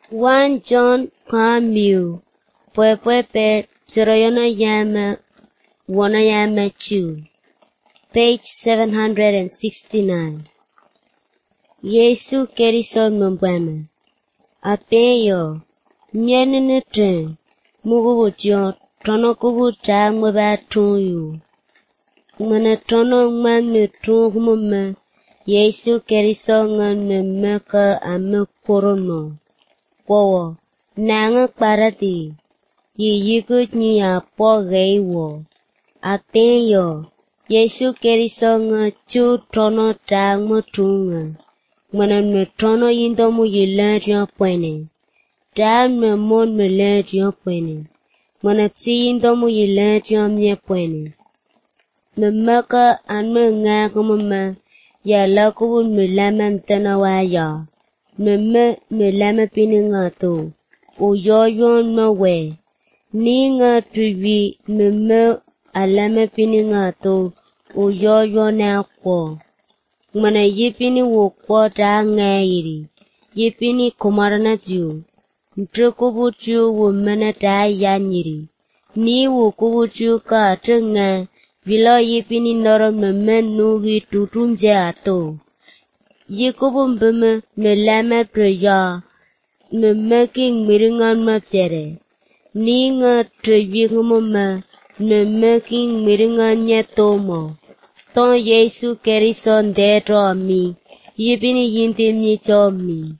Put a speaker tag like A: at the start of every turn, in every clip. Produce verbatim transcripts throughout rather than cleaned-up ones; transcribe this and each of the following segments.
A: First John Kamiu, Pwepepe, Soroyona Yama, Wana Yama Chu, page seven hundred sixty-nine. Yesu Kerison Mbwama. Apeyo, Myenene Tren, Mugubujo, Tono Kubuta Mweba Tunyu. Mwana Tono Mami Tungumma, Yesu Kerison Mmeka Ame Korono. Powo, Nanga Parati, Yi Yikut Nya Po Gaywo. Apeyo, Yesu Kerison Chu Tono Tang Mutunga. Mwana Tono Yindomu Yilantia Pwene. Dan me mon me lantia pwene. Mwana Tsi Yindomu Yilantia Mye Pwene. Me Maka an me nga kumama. Ya lakubun me lama mtana waya. Me me me lama pini nga to. O yo yon me we. Ni nga tuvi me me alama pini nga to. O yo yon na kwa. Mwana yipini wukwa ta nga yiri. Yipini kumarana tiyo. Mtukubuchu wumana ta yanyiri. Ni wukubuchu ka tunga. Vila yipini noro meme nugi tutunje ato. Yikubu mbeme me lama preya. Meme ki miringan mapsere. Ni nga trevi kumuma. Meme ki miringan nyetomo. Ton Yesu Kerison deto mi. Yipini yintimni cho mi.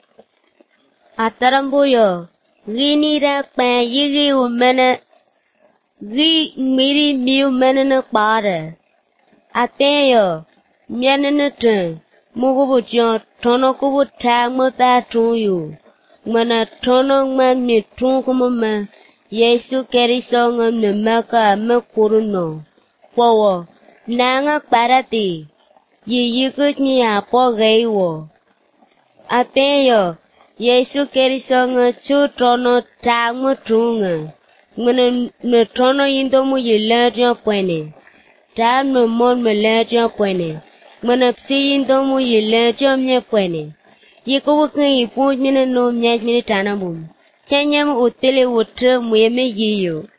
A: Atarambuyo. Gini rakpa yigi umene. Gi miri mi umene na kpare. Ateyo. Myenene ten. Mugubu jon. Tono kubu tag mo pa tunyu. Mana tono ngmani tunkumuma. Yesu Kerison ngamne maka me kuruno. Powo. Nanga Parati, Yi Yikut Nya Po Gaywo. Apeyo, Yesu Kerison Chu Tono Tag Mutunga. Mwana me Tono Yindomu Yilantia Pwene. Dan me mon me lantia pwene. Mwana Tsi Yindomu Yilantia Mye Pwene. Yikubu Ken Yipunj Mina No Myaj Mina Tanabum. Chanyam Utele Wutre Mweme Yiyo.